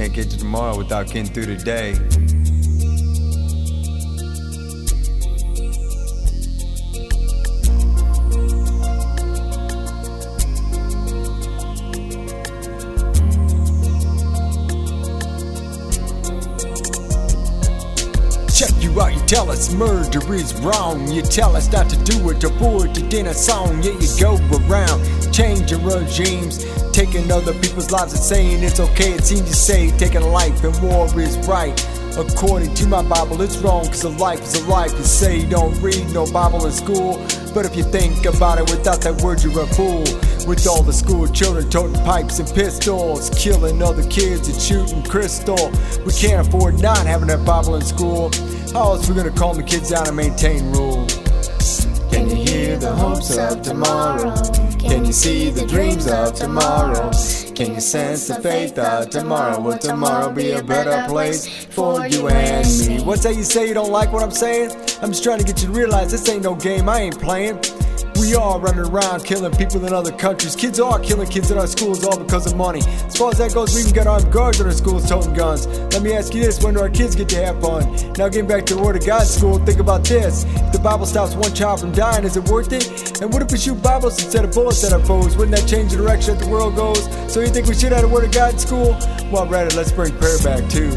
Can't get to tomorrow without getting through today. Check you out, you tell us murder is wrong. You tell us not to do it, to avoid it in a song. Yeah, you go around changing regimes, taking other people's lives and saying it's okay. It seems you say taking a life and war is right. According to my Bible, it's wrong, cause a life is a life. You say you don't read no Bible in school, but if you think about it, without that word you're a fool. With all the school children toting pipes and pistols, killing other kids and shooting crystal. We can't afford not having that Bible in school. How else we gonna calm the kids down and maintain rule? Can you hear the hopes of tomorrow? Can you see the dreams of tomorrow? Can you sense the faith of tomorrow? Will tomorrow be a better place for you and me? What's that you say you don't like what I'm saying? I'm just trying to get you to realize this ain't no game, I ain't playing. We are running around killing people in other countries. Kids are killing kids in our schools all because of money. As far as that goes, we can get armed guards in our schools toting guns. Let me ask you this, when do our kids get to have fun? Now getting back to the Word of God school, think about this. If the Bible stops one child from dying, is it worth it? And what if we shoot Bibles instead of bullets at our foes? Wouldn't that change the direction that the world goes? So you think we should have the Word of God in school? Well, rather, let's bring prayer back too.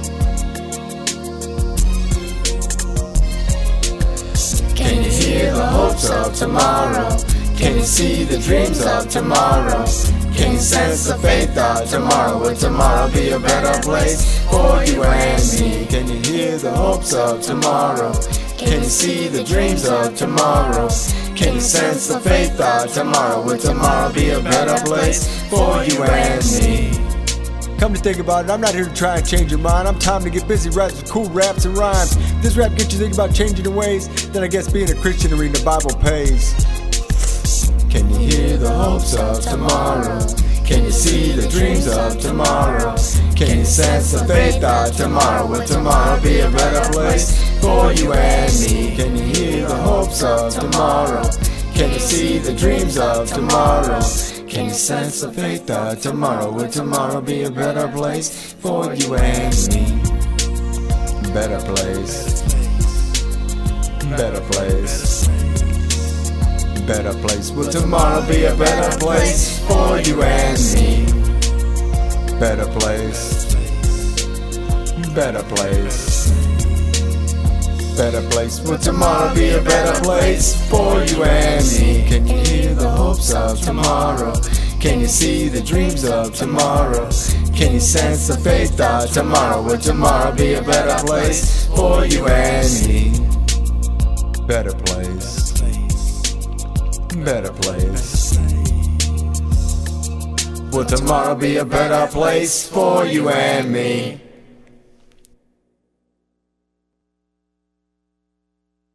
Can you hear the hopes of tomorrow? Can you see the dreams of tomorrow? Can you sense the faith of tomorrow? Will tomorrow be a better place for you and me? Can you hear the hopes of tomorrow? Can you see the dreams of tomorrow? Can you sense the faith of tomorrow? Will tomorrow be a better place for you and me? Come to think about it, I'm not here to try and change your mind. I'm time to get busy writing some cool raps and rhymes. If this rap gets you thinking about changing your ways, then I guess being a Christian and reading the Bible pays. Can you hear the hopes of tomorrow? Can you see the dreams of tomorrow? Can you sense the faith of tomorrow? Will tomorrow be a better place for you and me? Can you hear the hopes of tomorrow? Can you see the dreams of tomorrow? Can you sense the faith of tomorrow? Will tomorrow be a better place for you and me? Better place. Better place. Better place. Will tomorrow be a better place for you and me? Better place. Better place. Better place. Will tomorrow be a better place for you and me? Can you hear the hopes of tomorrow? Can you see the dreams of tomorrow? Can you sense the faith of tomorrow? Will tomorrow be a better place for you and me? Better place. Better place. Will tomorrow be a better place for you and me?